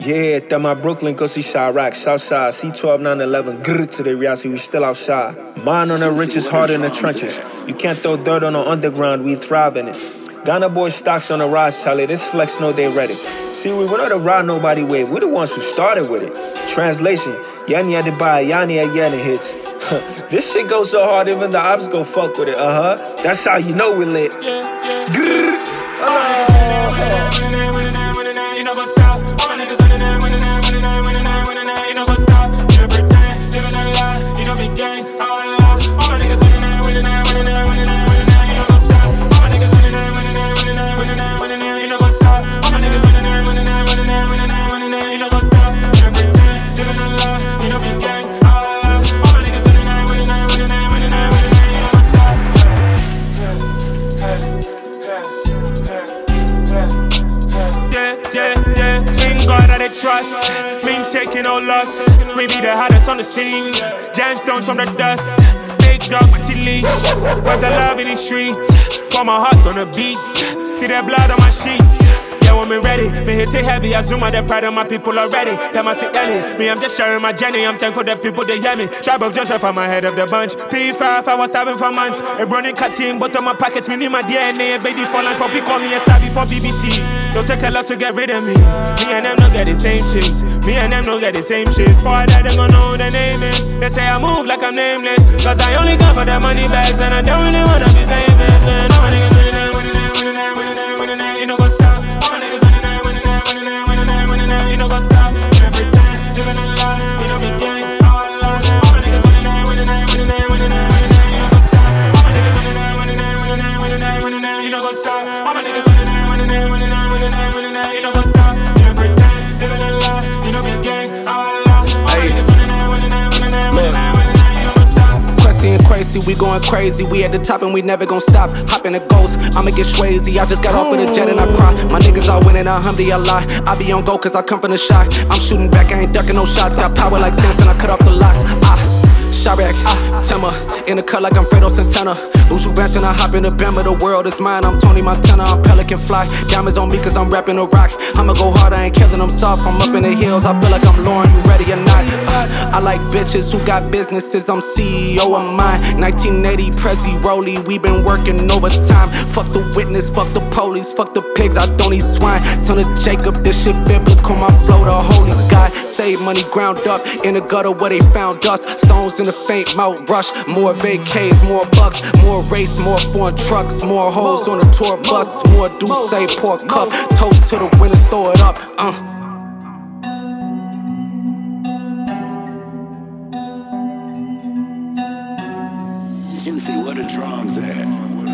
Yeah, that my Brooklyn, go see Chirac, Southside, C12 911, grr to the reality, we still outside. Mine on the richest, heart in the trenches. You can't throw dirt on the underground, we thrive in it. Ghana boy stocks on the rise, Charlie, this flex know they ready. See, we not a ride nobody wave, we the ones who started with it. Translation, Yani had to buy, Yani at Yana hits. This shit goes so hard, even the ops go fuck with it, That's how you know we lit. Grr. You know go stop. All my niggas winning that, winning that, winning that, winning that, winning that. You know go stop. You don't pretend, living a lie. You know big gang, how I lie. All my niggas winning that, winning that, winning that, winning that, winning that. You know go stop. All my niggas winning that, winning that, winning that, winning that, winning that. You know go stop. All my niggas winning that, winning that, winning that, winning that, winning that. You know go stop. You don't pretend, living a lie. You know big gang, how I lie. All my niggas winning that, winning that, winning that, winning that, winning that. You know go stop. Yeah. In God that they trust, mean taking no loss. We be the hottest on the scene. Gemstones from the dust. Big dog, Matty Leash. Where's the love in the streets? Pour my heart on the beat. See that blood on my sheets. Yeah, when me ready, me hit it heavy. I zoom out the pride of my people already. Tell my sick Ellie, me I'm just sharing my journey. I'm thankful the people they hear me. Tribe of Joseph, I'm ahead of the bunch. P5, I was starving for months. A running cut in both of my pockets. Me need my DNA, baby for lunch. But call me a star before BBC. Don't take a lot to get rid of me. Me and them don't get the same shit. Me and them don't get the same shit. For that, they gon' know who the name is. They say I move like I'm nameless. Cause I only come for the money bags. And I don't really wanna be famous. Man, all my niggas winning that, winning that, winning that, winning that, winning that. You know go stop. All my niggas winning that, winning that, winning that, winning that, winning that. You know go stop. You don't pretend, living a lie. You know big gang, how I lie. All my niggas winning that, winning that, winning that, winning that, winning that. You know go stop. All my niggas winning that, winning that, winning that, winning that, winning that. You know go stop. All my niggas winning that, winning that, winning that, winning that, winning that. You know go stop. You don't pretend, living a lie. You know big gang, how I lie. All my niggas winning that, winning that, winning that, winning that, winning that. You know go stop. Cressy and crazy, we going crazy. We at the top and we never gon' stop. Hop in the ghost, I'ma get swayzy. I just got off of the jet and I cry. My niggas all winning, alhamdulillah. I be on go cause I come from the shot. I'm shooting back, I ain't ducking no shots. Got power like Samson, I cut off the locks. Chirac, Timmer, in the cut like I'm Fredo Santana. Buju Banton, I hop in the Bama, the world is mine. I'm Tony Montana, I'm Pelican Fly. Diamonds on me cause I'm rapping a rock. I'ma go hard, I ain't killing them soft. I'm up in the hills, I feel like I'm Lauren, you ready or not? I like bitches who got businesses, I'm CEO of mine. 1980, Prezi Rolly, we been working overtime. Fuck the witness, fuck the police, fuck the pigs, I don't eat swine. Son of Jacob, this shit biblical, my flow the holy God. Save money ground up, in the gutter where they found us. Stones in the faint mouth rush, more vacays, more bucks, more race, more foreign trucks, more hoes on the tour bus, more Douce, pour cup, toast to the winners, throw it up. Juicy, where the drums at?